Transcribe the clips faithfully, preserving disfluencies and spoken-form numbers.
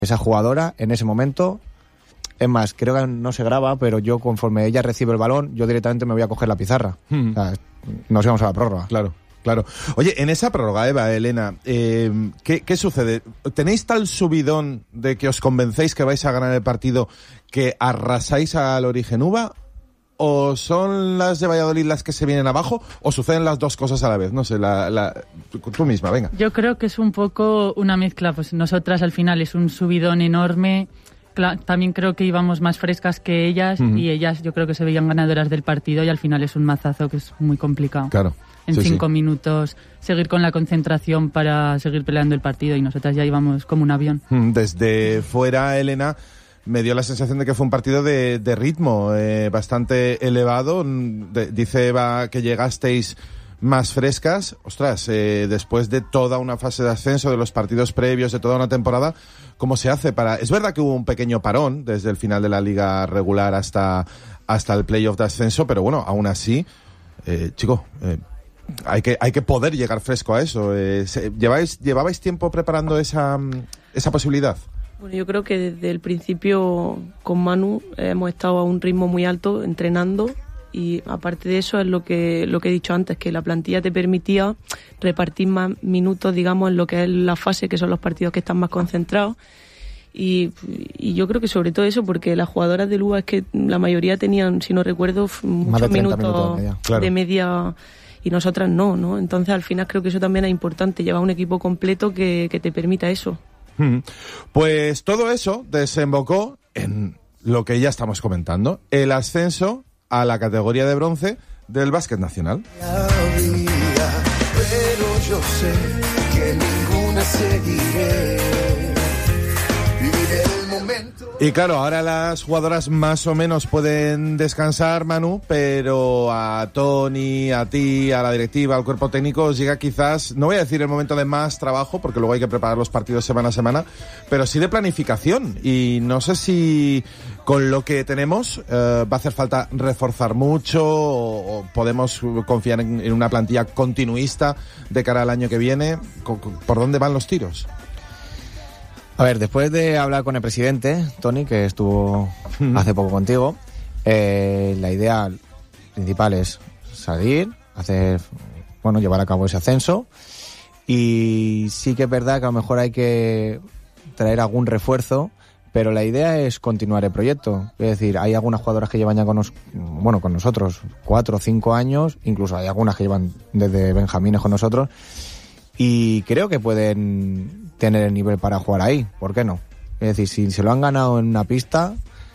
esa jugadora en ese momento. Es más, creo que no se graba, pero yo conforme ella recibe el balón, yo directamente me voy a coger la pizarra. Hmm. O sea, nos íbamos a la prórroga. Claro, claro. Oye, en esa prórroga, Eva, Elena, eh, ¿qué, ¿qué sucede? ¿Tenéis tal subidón de que os convencéis que vais a ganar el partido que arrasáis al Origen Uva? ¿O son las de Valladolid las que se vienen abajo? ¿O suceden las dos cosas a la vez? No sé, la, la, tú, tú misma, venga. Yo creo que es un poco una mezcla. Pues nosotras al final es un subidón enorme. También creo que íbamos más frescas que ellas, uh-huh. y ellas yo creo que se veían ganadoras del partido y al final es un mazazo que es muy complicado. Claro. En sí, cinco sí. minutos seguir con la concentración para seguir peleando el partido y nosotras ya íbamos como un avión. Desde fuera, Elena, me dio la sensación de que fue un partido de, de ritmo eh, bastante elevado. De, dice Eva que llegasteis más frescas. Ostras, eh, después de toda una fase de ascenso, de los partidos previos, de toda una temporada, ¿cómo se hace para...? Es verdad que hubo un pequeño parón desde el final de la liga regular hasta, hasta el playoff de ascenso, pero bueno, aún así, eh, chico, eh, hay que, hay que poder llegar fresco a eso. Eh, ¿lleváis, ¿Llevabais tiempo preparando esa, esa posibilidad? Bueno, yo creo que desde el principio con Manu hemos estado a un ritmo muy alto entrenando. Y aparte de eso es lo que lo que he dicho antes, que la plantilla te permitía repartir más minutos, digamos, en lo que es la fase, que son los partidos que están más concentrados. Y, y yo creo que sobre todo eso, porque las jugadoras del U A es que la mayoría tenían, si no recuerdo, muchos minutos, minutos de media, claro. de media y nosotras no, ¿no? Entonces al final creo que eso también es importante, llevar un equipo completo que, que te permita eso. Pues todo eso desembocó en lo que ya estamos comentando, el ascenso a la categoría de bronce del básquet nacional. Pero yo sé que ninguna seguiré. Viviré el momento. Y claro, ahora las jugadoras más o menos pueden descansar, Manu, pero a Toni, a ti, a la directiva, al cuerpo técnico os llega quizás, no voy a decir el momento de más trabajo, porque luego hay que preparar los partidos semana a semana, pero sí de planificación. Y no sé si con lo que tenemos eh, va a hacer falta reforzar mucho o, o podemos confiar en, en una plantilla continuista de cara al año que viene. ¿Por dónde van los tiros? A ver, después de hablar con el presidente, Toni, que estuvo uh-huh. hace poco contigo, eh, la idea principal es salir, hacer, bueno, llevar a cabo ese ascenso, y sí que es verdad que a lo mejor hay que traer algún refuerzo, pero la idea es continuar el proyecto. Es decir, hay algunas jugadoras que llevan ya con, nos, bueno, con nosotros cuatro o cinco años, incluso hay algunas que llevan desde benjamines con nosotros, y creo que pueden tener el nivel para jugar ahí, ¿por qué no? Es decir, si se lo han ganado en una pista,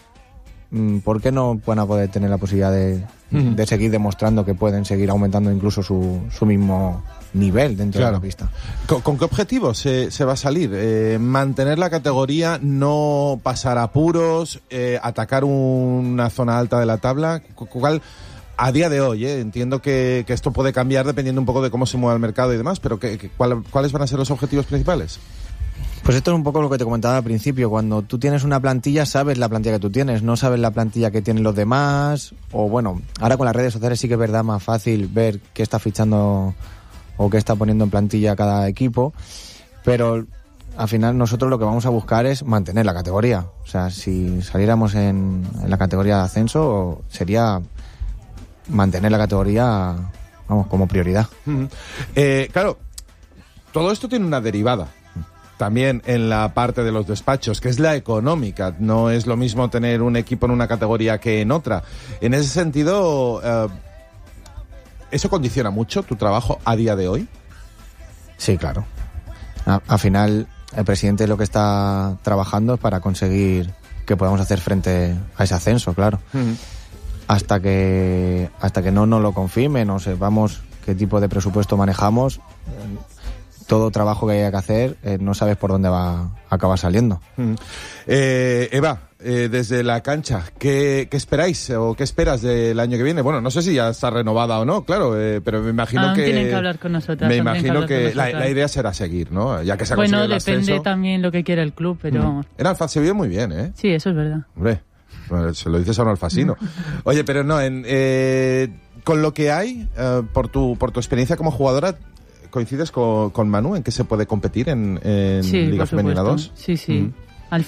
¿por qué no van a poder tener la posibilidad de, uh-huh. de seguir demostrando que pueden seguir aumentando incluso su, su mismo nivel dentro claro. de la pista? ¿Con, ¿Con qué objetivo se, se va a salir? Eh, mantener la categoría, no pasar apuros, eh, atacar una zona alta de la tabla. ¿Cuál? A día de hoy, eh, entiendo que, que esto puede cambiar dependiendo un poco de cómo se mueva el mercado y demás, pero que, que, ¿cuál, ¿cuáles van a ser los objetivos principales? Pues esto es un poco lo que te comentaba al principio. Cuando tú tienes una plantilla, sabes la plantilla que tú tienes, no sabes la plantilla que tienen los demás. O bueno, ahora con las redes sociales sí que es verdad más fácil ver qué está fichando o qué está poniendo en plantilla cada equipo, pero al final nosotros lo que vamos a buscar es mantener la categoría. O sea, si saliéramos en, en la categoría de ascenso, sería mantener la categoría, vamos, como prioridad. Uh-huh. Eh, claro, todo esto tiene una derivada también en la parte de los despachos, que es la económica. No es lo mismo tener un equipo en una categoría que en otra. En ese sentido, eh, ¿eso condiciona mucho tu trabajo a día de hoy? Sí, claro. A, al final, el presidente lo que está trabajando es para conseguir que podamos hacer frente a ese ascenso, claro. Uh-huh. Hasta que hasta que no nos lo confirmen o sepamos qué tipo de presupuesto manejamos, todo trabajo que haya que hacer, eh, no sabes por dónde va a acabar saliendo. Mm. Eh, Eva, eh, desde la cancha, ¿qué, ¿qué esperáis o qué esperas del año que viene? Bueno, no sé si ya está renovada o no, claro, eh, pero me imagino ah, que... tienen que hablar con nosotras. Me imagino que, que la, la idea será seguir, ¿no? Ya que se ha conseguido el ascenso. Bueno, depende también lo que quiera el club, pero... Mm. En Alfa se vive muy bien, ¿eh? Sí, eso es verdad. Hombre, se lo dices a un alfasino. Oye, pero no, en, eh, con lo que hay, eh, por tu por tu experiencia como jugadora, ¿coincides con, con Manu en que se puede competir en, en sí, Liga Femenina dos? Sí, sí. Mm.